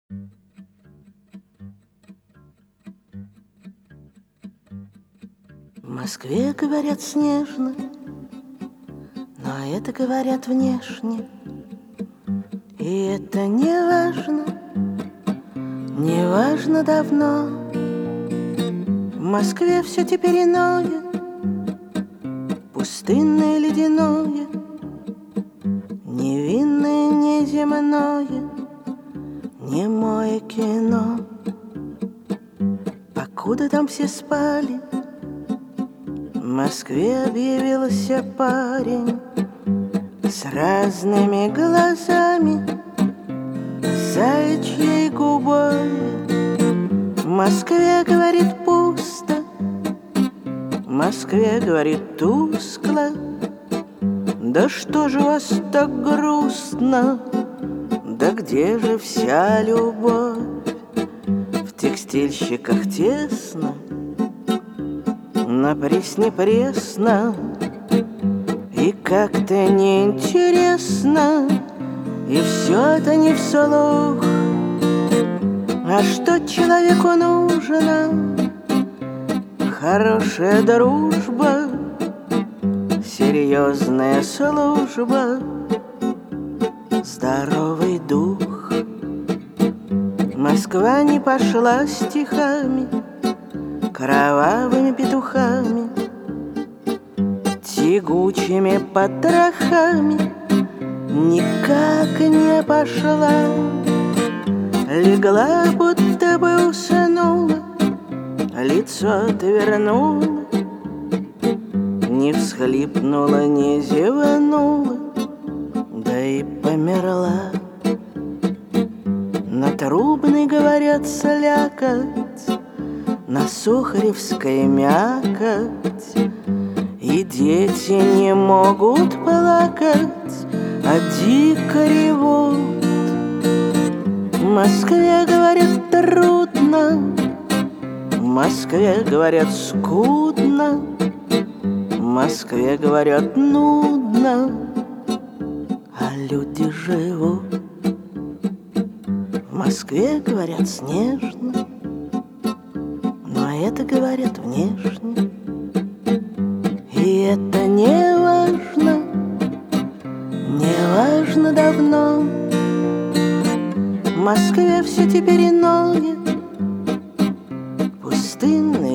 В Москве говорят снежно, но это говорят внешне. И это не важно, не важно давно. В Москве все теперь иное, пустынное, ледяное, невинное, неземное, немое кино. Покуда там все спали, в Москве объявился парень с разными глазами, заячьей губой. В Москве, говорит, пусто, в Москве, говорит, тускло. Да что же у вас так грустно? Да где же вся любовь? В текстильщиках тесно, на Пресне пресно, и как-то неинтересно, и все это не вслух. А что человеку нужно? Хорошая дружба, серьезная служба, здоровый дух. Москва не пошла стихами, кровавыми петухами, тягучими потрохами. Никак не пошла, легла, будто бы уснула, лицо отвернула, не всхлипнула, не зевнула, да и померла. На Трубной, говорят, слякоть, на Сухаревской мякоть, и дети не могут плакать, а дико ревут. В Москве, говорят, трудно, в Москве, говорят, скудно, в Москве, говорят, нудно, а люди живут. В Москве, говорят, снежно, но это, говорят, внешне. И это не важно, не важно давно. В Москве все теперь иное, пустынное,